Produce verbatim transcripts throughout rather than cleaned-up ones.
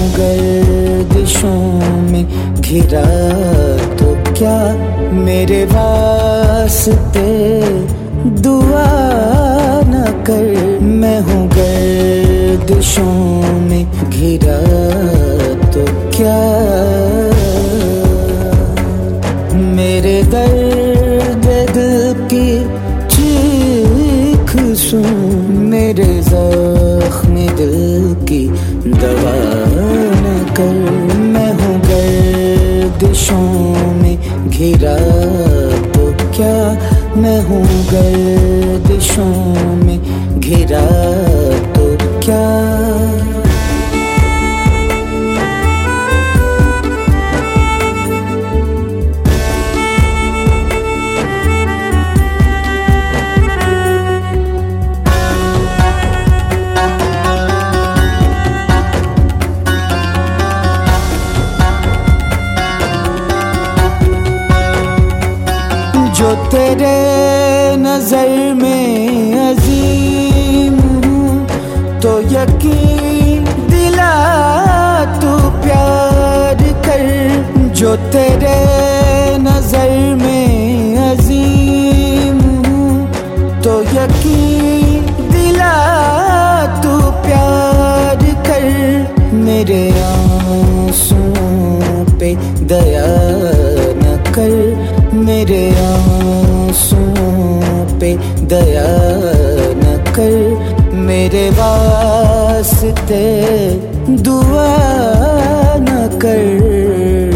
हूँ गर्दिशों में घिरा तो क्या मेरे वास्ते दुआ न कर। मैं हूँ गर्दिशों में घिरा तो क्या मेरे दर्द दिल की चीख सुन। मेरे ज़ख्म दिल की दवा न कर। मैं हूँ गर्दिशों में घिरा तो क्या मैं हूँ गर्दिशों में घिरा तो क्या। जो तेरे नजर में अजीम हूँ तो यकीन दिला तू प्यार कर। जो तेरे नजर में अजीम हूँ तो यकीन दिला तू प्यार कर। मेरे आंसुओं पे दया न कर। मेरे आंसुओं पे दया न कर। मेरे वास्ते दुआ न कर।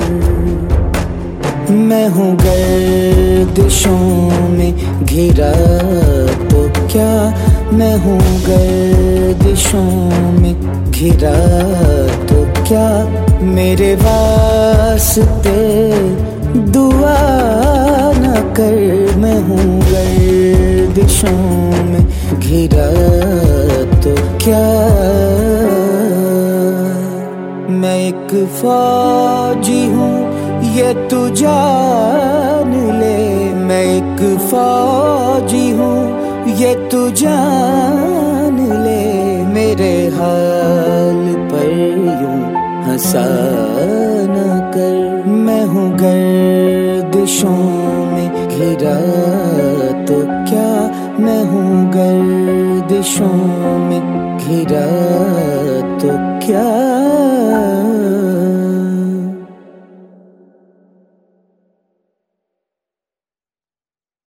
मैं हूँ गर्दिशों में घिरा तो क्या मैं हूँ गर्दिशों में घिरा तो क्या मेरे वास्ते दुआ न कर। मैं हूँ गर्दिशों में घिरा तो क्या। मैं एक फौजी हूँ ये तू जान ले। मैं एक फौजी हूँ ये तू जान ले। मेरे हाल पर यूं हंसा न कर। मैं हूँ गर्दिशों में घिरा तो क्या मैं हूँ गर्दिशों में घिरा तो क्या।